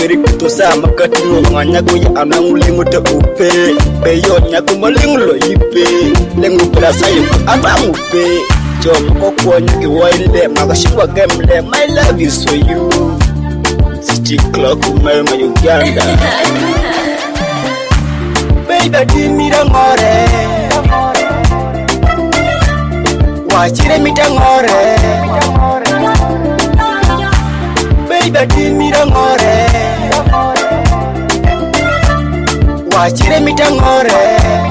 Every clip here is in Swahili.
perik to sama katino nganya ko ya anangulingo te upe be yo nyako malingulo ipe lengu plasa yo abamu pe jom ko kwonyo ki waile magashwa gemle my love is for you city clock mama Uganda baby dimira ngore wachire mitangore baby dimira ngore wachire mitangore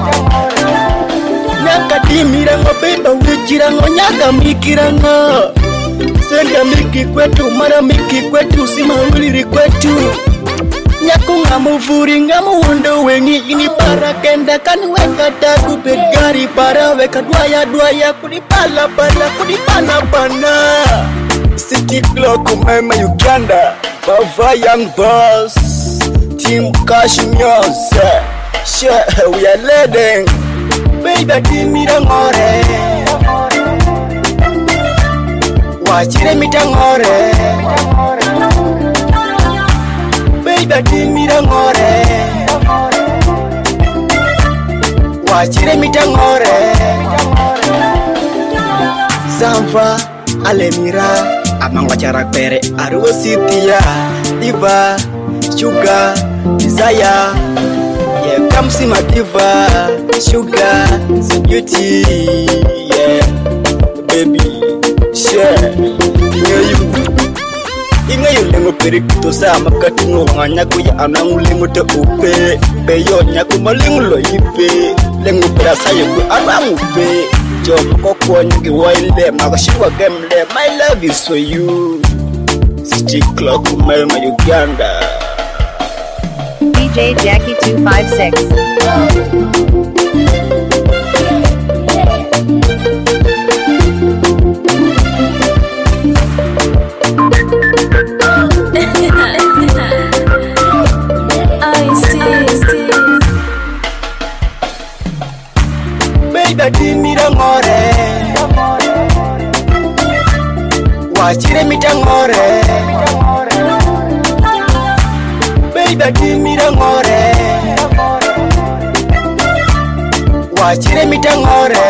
nyaka dimira ngo baby ujira ngo nyaka mikira ngo senda miki kwetu mara miki kwetu simawili kwetu nyaku ngamuvuri ngamuondo wengi ini para kenda kanweka taku pegari para weka dwaya kunipala pana city clock mama Uganda Bava young boss team cash music shit we are leading baby dimira ngore wachire mitangore baby dimira ngore wachire mitangore Samva alemira amangwa charak pere arwositia diva sugar desire yeah come see my diva sugar so beauty yeah baby share inga yo lengo perik to sama katino nganya ko ya anangulingo te upe be yo nyako malingulo ipe lengo plasa yo abamu pe jom ko kwonyo ki waile magashwa gemle my love is for you city clock mama Uganda DJ Jackie 256 dimira ngore wachire mitangore baby dimira ngore wachire mitangore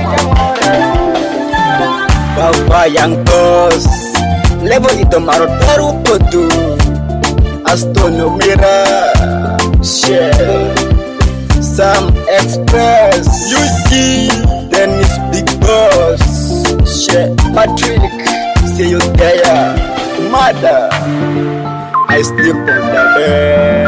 Bava young boss level ito marotaru kotu astono mira share Sam Express Yuji Dennis Big Boss Shit Patrick see you there mother I sleep on the bed